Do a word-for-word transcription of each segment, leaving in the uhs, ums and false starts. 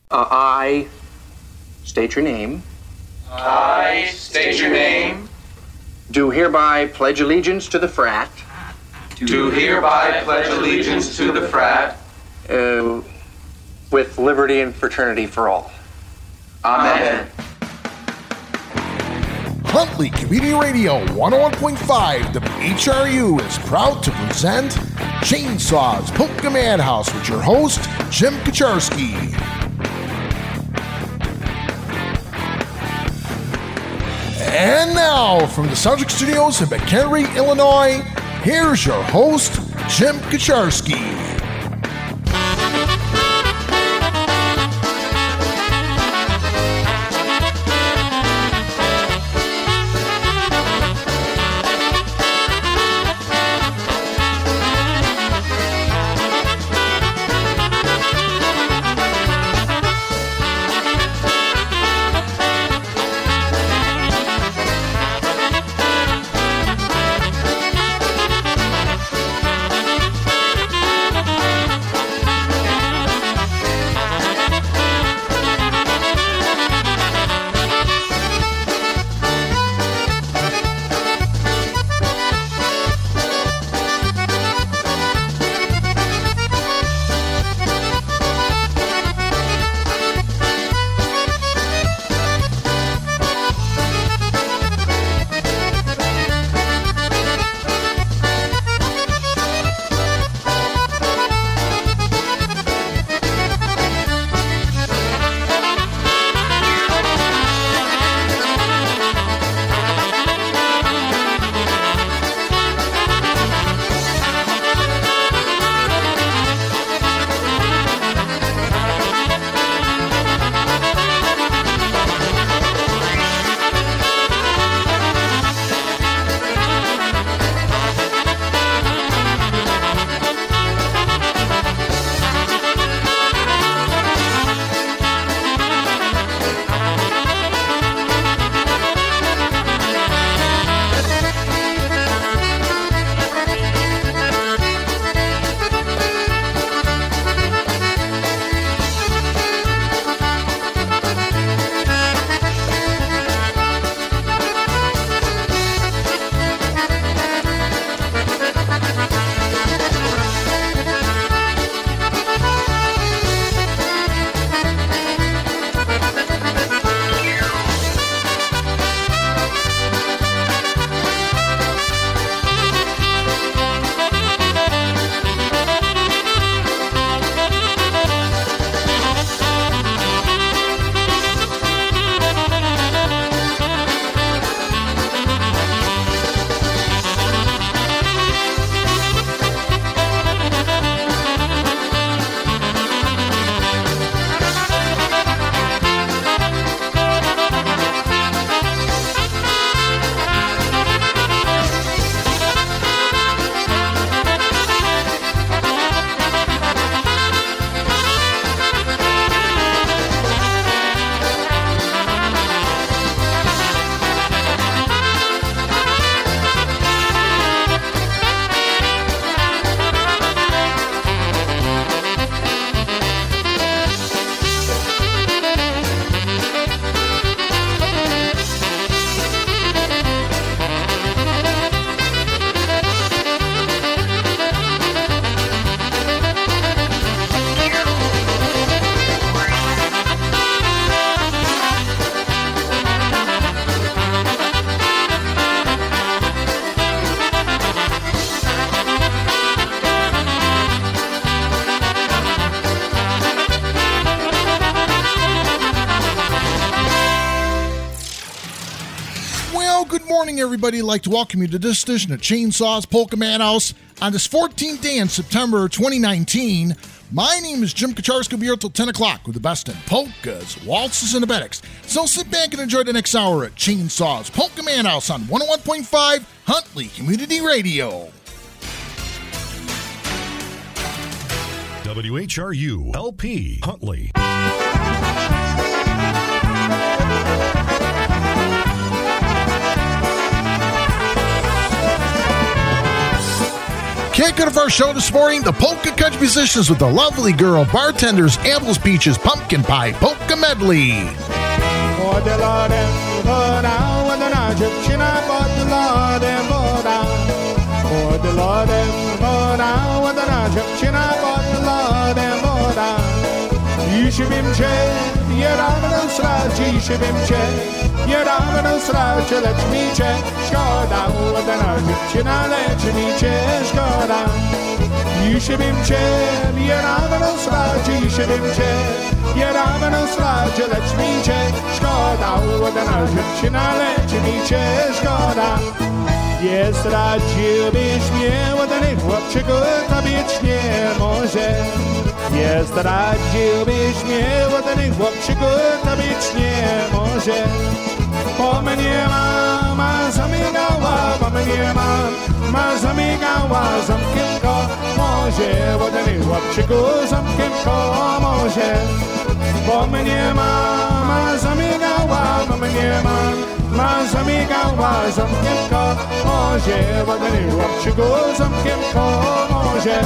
Uh, I state your name. I state your name. Do hereby pledge allegiance to the frat. Do hereby pledge allegiance to the frat. Uh, with liberty and fraternity for all. Amen. Huntley Community Radio one oh one point five W H R U is proud to present Chainsaws Polka Madhouse with your host, Jim Kaczarski. And now, from the Subject Studios in McHenry, Illinois, here's your host, Jim Kaczarski. Everybody, I'd like to welcome you to this edition of Chainsaws Polka Madhouse on this fourteenth day in September twenty nineteen. My name is Jim Kaczarski. We'll be here till ten o'clock with the best in polkas, waltzes, and abetics. So sit back and enjoy the next hour at Chainsaws Polka Madhouse on one oh one point five Huntley Community Radio. W H R U L P Huntley. Kick it of our show this morning, the Polka Country Musicians with the lovely girl bartenders, Apples, Peaches, Pumpkin Pie, Polka Medley. For the Lord and go down with an Egyptian, but the Lord and go down. For the Lord and go down with an Egyptian, but the Lord and go down. You should be chained. Jedamy sraci się bym cię, jedamy sraci, lecz mi cię szkoda, ładna dziewczyna, lecz mi cię szkoda. I się bym cię, jedamy sraci się bym cię, jedamy sraci, lecz mi cię szkoda, ładna dziewczyna, lecz mi cię szkoda. Jest radziłbyś mnie, ładny chłopczyku, to być nie może. Jest radziłbyś mnie, ładny chłopczyku, to być nie może. Po mnie mama zamigała, po mnie mama zamigała, zamknięto może, ładny chłopczyku, zamknięto może. Po mnie mama zamigała, po mnie mama zamigała, zamknięto może, ładny chłopczyku, zamknięto może.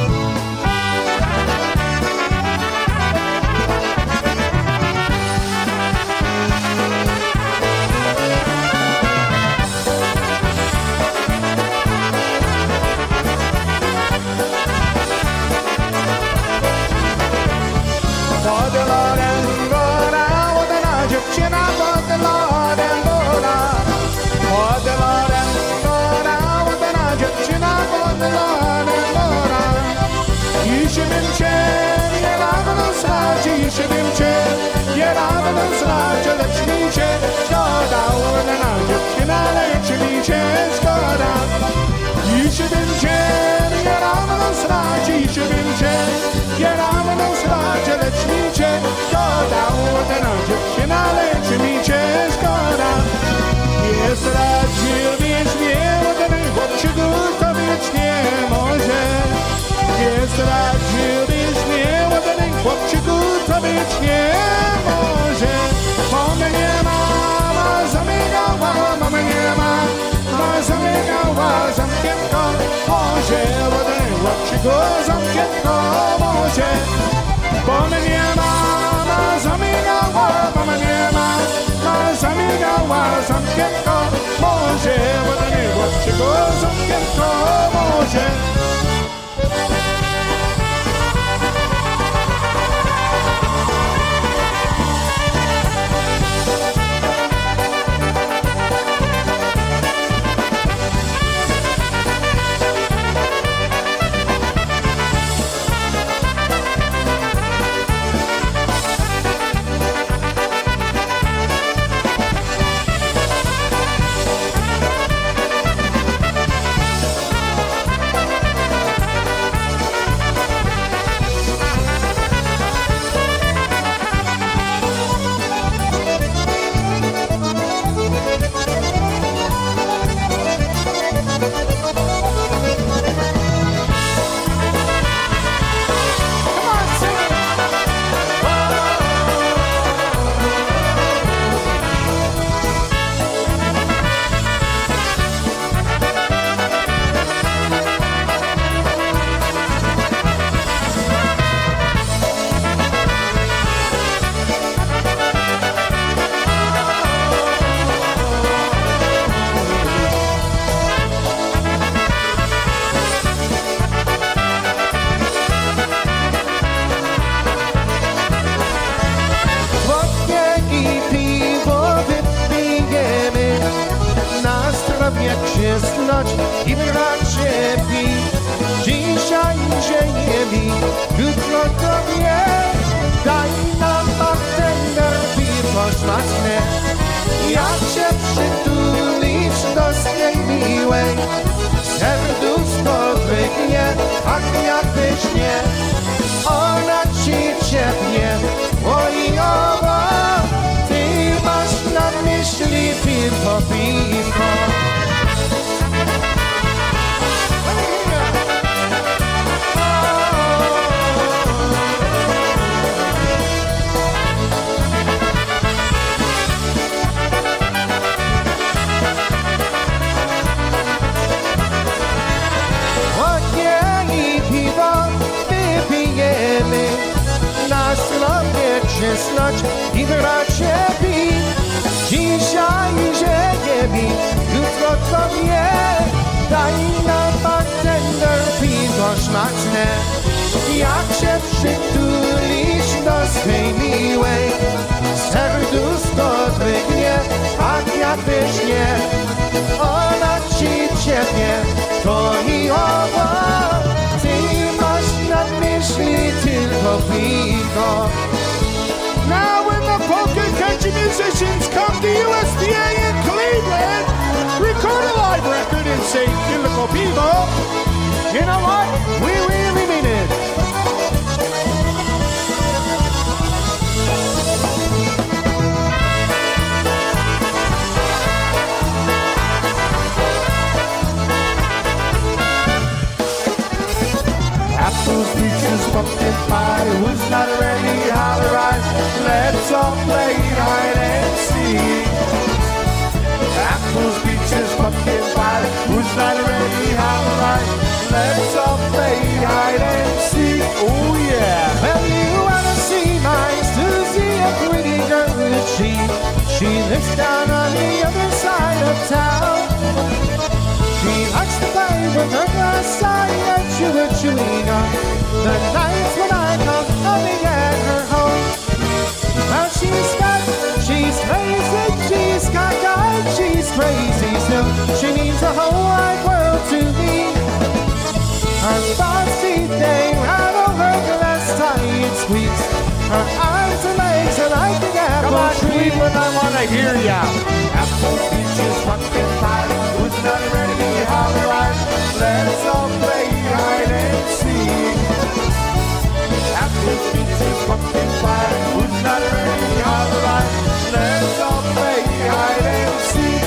Lecz mi cię szkoda, ładna dziewczyna, lecz mi cię szkoda. I się bym cię, nie rano sraci, i się bym cię, nie rano sraci, lecz mi cię szkoda, ładna dziewczyna, lecz mi cię szkoda. Jest radziłbyś mnie, ładny chłopczyku, to być nie może. Jest radziłbyś mnie, ładny chłopczyku, to być nie może. Po mnie mama zamigała, po mnie mama zamigała, zamknięto może, ładny chłopczyku, zamknięto może. Po mnie mama zamigała, po mnie mama zamigała, zamknięto może, ładny chłopczyku, zamknięto może. I bracie pi, dzisiaj ziemi, jutro tobie, daj nam bartender piwo smaczne. Ja cię przytulić do swej miłej, serduszko drgnie, tak jakbyś nie, ona ci ciepnie, oj owo, ty masz na myśli piwo, piwo. zasnąć i wracieli. Dzisiaj ziemi, jutro to nie. Daj nam bartender piwo smaczne. Jak się przytulisz do swej miłej, serduszko drgnie, tak jak wyśnie. Ona ci ciepnie, to i owo. Ty masz na myśli tylko piwo. Now when the polka country musicians come to U S D A in Cleveland, record a live record and say tylko piwo, you know what? We really mean it. Apples, peaches, pumpkin pie. Who's not ready? Holler right. Let's all play hide and seek. Apples, peaches, pumpkin pie. Who's not ready? Holler right. Let's all play hide and seek. Oh yeah. Well, you wanna see my Susie, a pretty girl is she. She lives down on the other side of town. She likes to play with her glass eye and chew her chewing gum. The nights when I come coming at her home. Well, she's got, she's crazy, she's got God, she's crazy still. She means the whole wide world to me. Her bossy thing right over her glass tight squeaks. Her arms and legs are like the apple Come on, tree. Cleveland, I want to hear ya. Apple, peaches, pumpkin pie. Who's not ready? Holler right. Let's all play hide and seek. Apples, peaches, pumpkin pie. Who's not ready? Holler right. Let's all play hide and seek.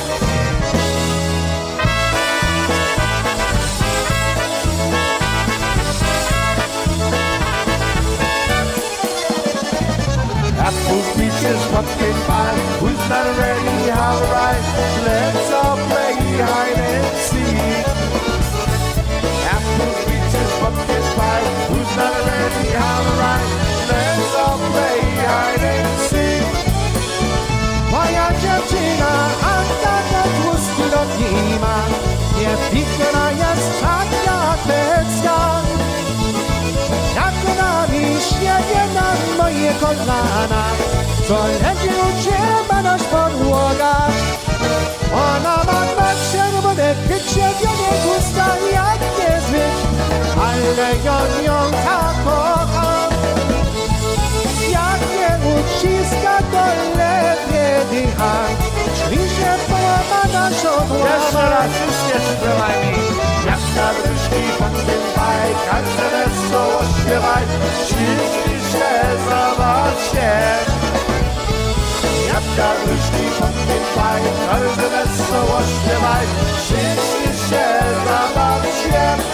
Apples, peaches, pumpkin pie. Who's not ready? Holler right. Let's all play hide and seek. Apples, peaches, pumpkin pie. Who's not ready? Holler right. Let's all play hide and seek. Moja dziewczyna, a taka tłusty do nima. Nie piękna jest tak jak Pecka. Jak ona mi śnieje na moje kolana, co lepiej uciema nasz podłoga. Ona ma dwa czerwone wykrzywione usta jak niezwykł, ale ja ją tak kocham. Jak nie uciska, to lepiej dycha, czyli się połamana szodła. Jeszcze raz, wszystkie śpiewaj mi. Jak na wróżki pumpkin pie, każdy wesoło śpiewaj, ślicznie się, zabaw się. Jak na wróżki pumpkin pie, każdy wesoło śpiewaj, ślicznie się, zabaw się.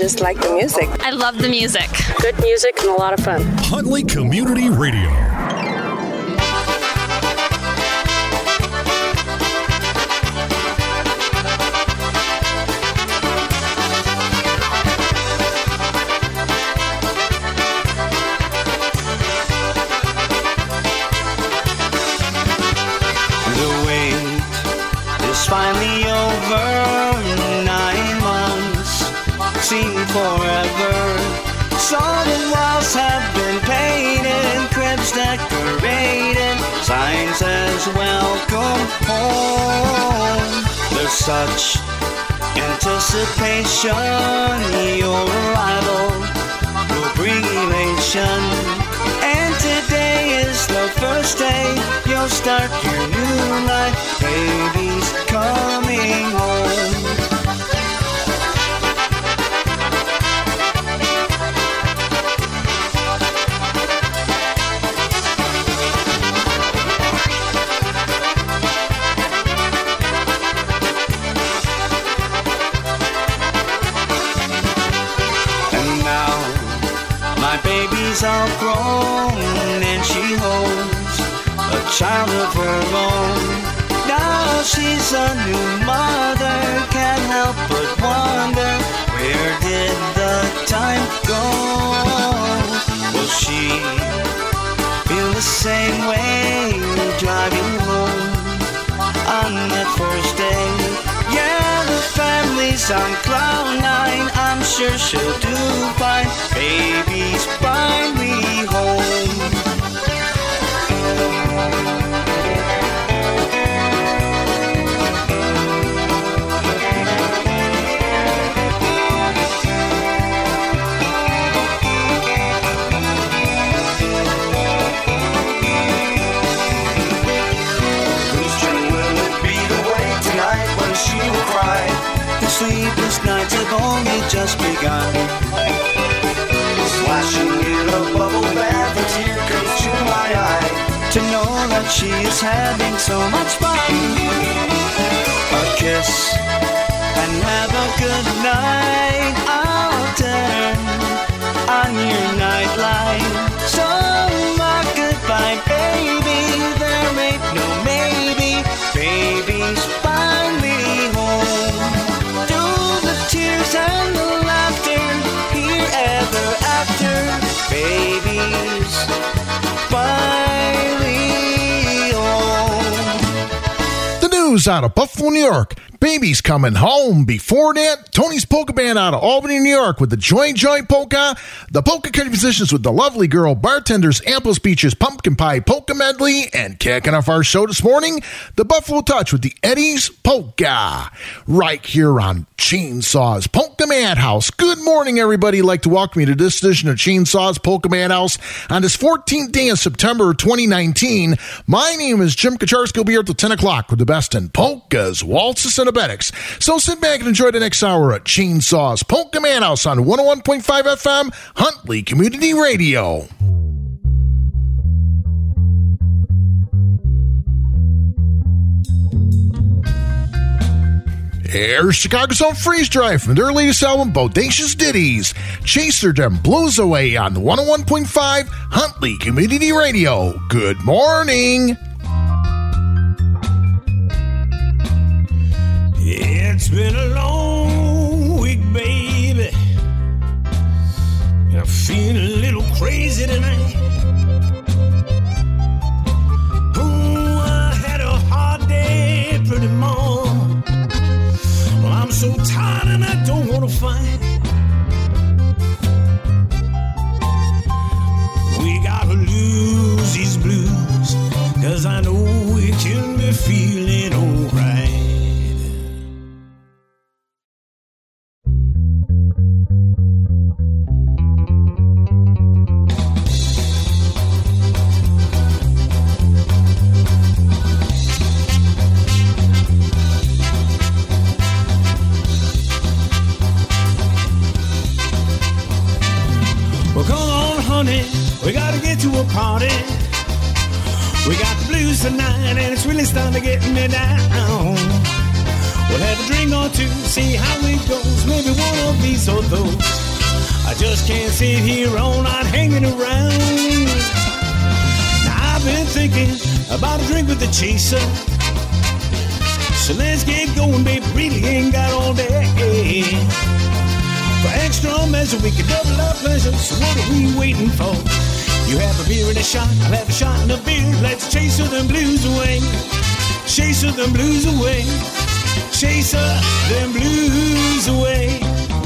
just like the music. I love the music. Good music and a lot of fun. Huntley Community Radio. Finally over, nine months seem forever. Solid walls have been painted, cribs decorated, sign says welcome home. There's such anticipation, your arrival will bring elation. And today is the first day you'll start your new life. Baby's coming home. And now my baby's all grown and she holds a child of her own. Now she's a new mother, can't help but wonder, where did the time go? Will she feel the same way driving home on that first day? Yeah, the family's on cloud nine, I'm sure she'll do fine. Baby's finally home. She will cry. The sleepless nights have only just begun. Splashing in a bubble bath, a tear comes to my eye. To know that she is having so much fun. A kiss and have a good night. I'll turn on your nightlight. So my goodbye, baby. There ain't no maybe. Baby's finally home. Through the tears and the laughter, here ever after. Baby's finally home. The news out of Buffalo, New York. Baby's coming home. Before that, Tony's Polka Band out of Albany, New York with the Joy Joy Polka. The polka cutting musicians with the lovely girl bartenders, Ample Speeches, Pumpkin Pie Polka Medley, and kicking off our show this morning, the Buffalo Touch with the Eddie's Polka. Right here on Chainsaw's Polka Madhouse. Good morning, everybody. I'd like to welcome you to this edition of Chainsaw's Polka Madhouse on this fourteenth day of September twenty nineteen. My name is Jim Kacharski. We'll be here till ten o'clock with the best in polkas, waltzes, and abetics. So sit back and enjoy the next hour at Chainsaw's Polka Madhouse on one oh one point five F M, Huntley Community Radio. Here's Chicago's own Freeze Drive from their latest album, Bodacious Ditties. Chaser Them Blues Away on one oh one point five Huntley Community Radio. Good morning. It's been a long week, baby, and I feel a little crazy tonight. Oh, I had a hard day, pretty mom. Well, I'm so tired and I don't want to fight. We gotta lose these blues, 'cause I know we can be feeling alright. We gotta get to a party. We got the blues tonight and it's really starting to get me down. We'll have a drink or two, see how it goes. Maybe one of these or those. I just can't sit here all night hanging around. Now I've been thinking about a drink with the chaser. So let's get going, baby, really ain't got all day. For extra measure, we can double our pleasure. So what are we waiting for? You have a beer and a shot, I'll have a shot and a beer. Let's chase them blues away. Chase them blues away. Chase them blues away.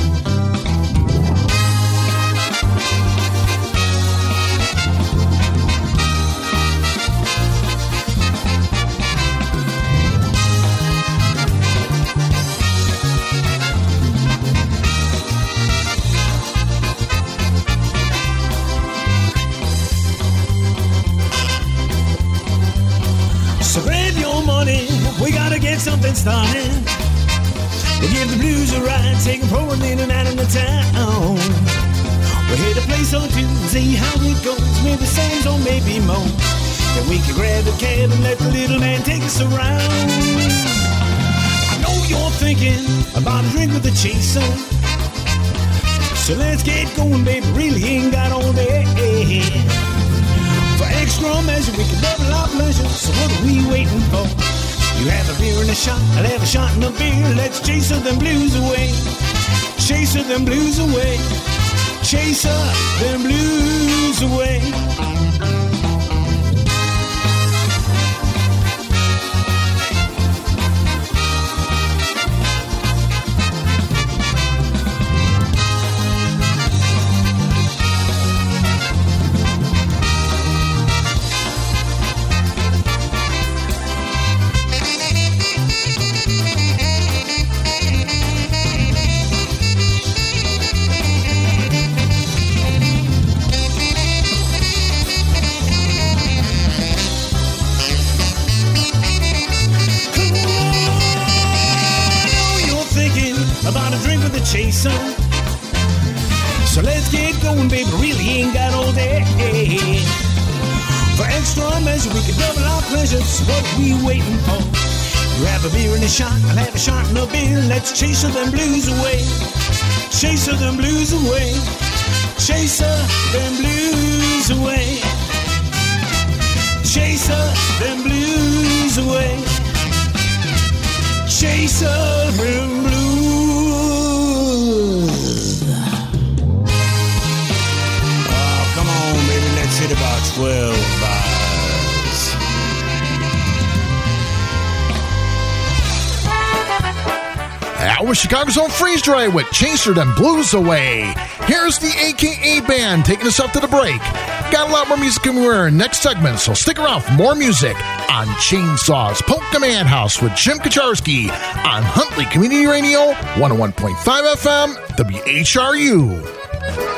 We gotta get something started. We'll give the blues a ride, take them pouring in and out of the town. We'll hit a place or two, see how it goes. Maybe Sam's or maybe Mo. Then we can grab the cab and let the little man take us around. I know you're thinking about a drink with the chaser. So let's get going, baby, really ain't got all day. For extra measure, we can double our pleasure. So what are we waiting for? You have a beer and a shot, I'll have a shot and a beer. Let's chase them blues away. Chase them blues away. Chase them blues away. Chaser. So let's get going, baby, really ain't got all day. For extra measure, we can double our pleasure. So what are we waiting for? You have a beer and a shot, I'll have a shot and a beer. Let's chase them blues away. Chase them blues away. Chase them blues away. Chase them blues away. Chase them blues. Hit about twelve bars. That was Chicago's own Freeze Dry with Chaser Them Blues Away. Here's the A K A Band taking us up to the break. Got a lot more music coming in next segment, so stick around for more music on Chainsaws Polka Madhouse with Jim Kacharski on Huntley Community Radio, one oh one point five F M, W H R U.